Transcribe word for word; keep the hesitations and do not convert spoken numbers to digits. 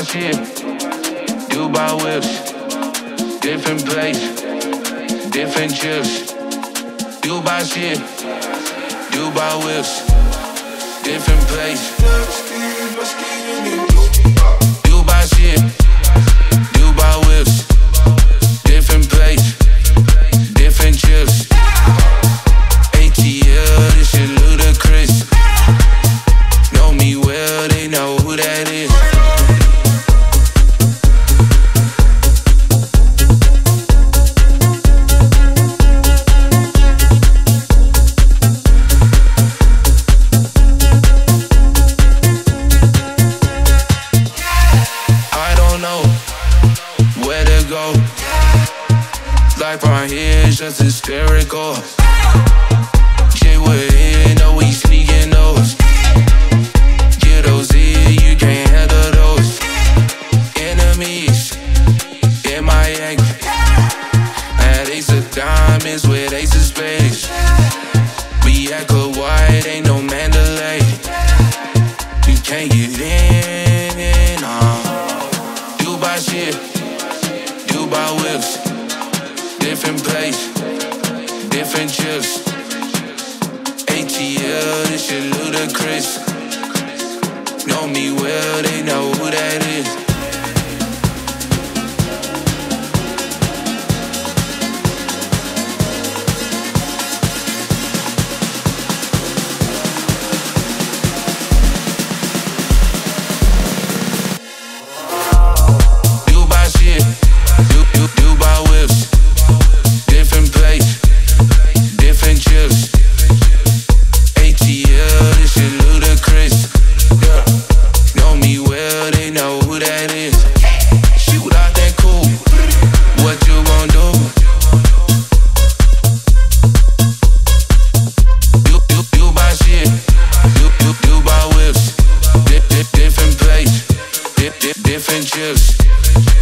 shit, Dubai whips, different place, different chips. Dubai shit, Dubai whips, different place. Dubai shit, Dubai whips, different place, different chips. A T L, this shit ludicrous. Know me well, they know who that is. Life around here is just hysterical. Shit, we're here, know we sneaking those. Get those here, you can't handle those. Enemies in my anger. Had ace of diamonds with ace of spades. We echo white, ain't no Mandalay. You can't get in, nah. Dubai shit, Dubai whips, different place, different chips. A T L, this shit ludicrous. Know me well, they know who that is. Dubai shit, du du Dubai whips, different place, different chips. A T L, this shit ludicrous. Yeah. Know me well, they know who that is. Shoot out that cool, what you gon' do? Du du Dubai shit, du du Dubai whips, di di different place, di di different chips.